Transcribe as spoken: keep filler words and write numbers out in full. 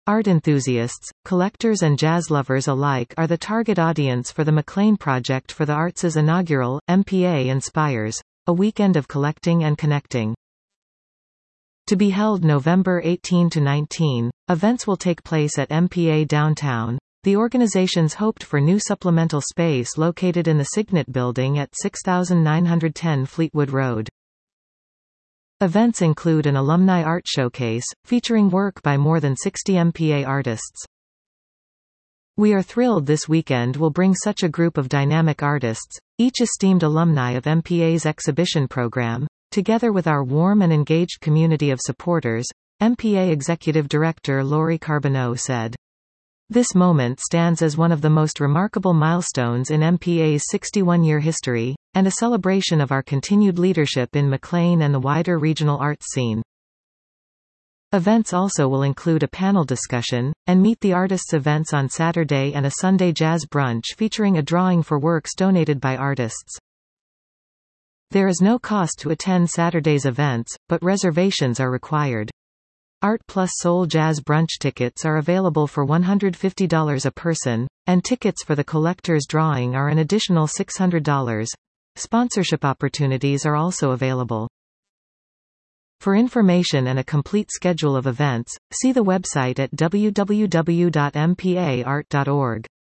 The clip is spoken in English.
Art enthusiasts, collectors and jazz lovers alike are the target audience for the McLean Project for the Arts' inaugural, M P A Inspires, a weekend of collecting and connecting. To be held November eighteenth to nineteenth, events will take place at M P A Downtown. The organizations hoped for new supplemental space located in the Signet Building at six thousand nine hundred ten Fleetwood Road. Events include an alumni art showcase, featuring work by more than sixty M P A artists. We are thrilled this weekend will bring such a group of dynamic artists, each esteemed alumni of M P A's exhibition program, together with our warm and engaged community of supporters, M P A Executive Director Laurie Carbonneau said. This moment stands as one of the most remarkable milestones in M P A's sixty-one-year history, and a celebration of our continued leadership in McLean and the wider regional arts scene. Events also will include a panel discussion, and Meet the Artists events on Saturday and a Sunday jazz brunch featuring a drawing for works donated by artists. There is no cost to attend Saturday's events, but reservations are required. Art plus Soul Jazz brunch tickets are available for one hundred fifty dollars a person, and tickets for the collector's drawing are an additional six hundred dollars. Sponsorship opportunities are also available. For information and a complete schedule of events, see the website at w w w dot m p a art dot org.